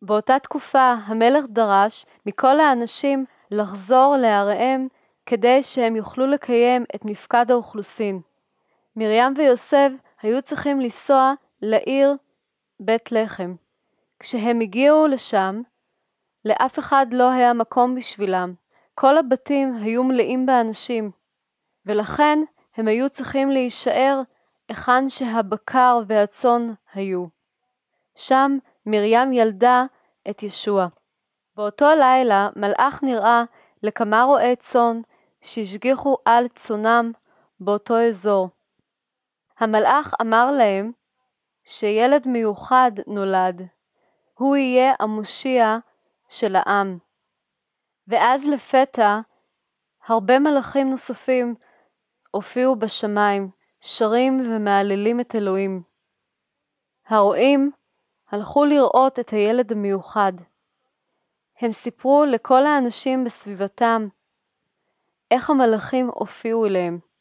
באותה תקופה המלך דרש מכל האנשים לחזור לעריהם כדי שהם יוכלו לקיים את מפקד האוכלוסין. מרים ויוסף היו צריכים לנסוע לעיר בית לחם. כשהם הגיעו לשם, לאף אחד לא היה מקום בשבילם. כל הבתים היו מלאים באנשים, ולכן הם היו צריכים להישאר היכן שהבקר והצאן היו. שם מרים ילדה את ישוע. באותו לילה מלאך נראה לכמה רועי צאן שהשגיחו על צאנם באותו אזור. המלאך אמר להם שילד מיוחד נולד, הוא יהיה המושיע של העם. ואז לפתע הרבה מלאכים נוספים הופיעו בשמיים, שרים ומהללים את אלוהים. הרועים הלכו לראות את הילד המיוחד. הם סיפרו לכל האנשים בסביבתם איך המלאכים הופיעו אליהם.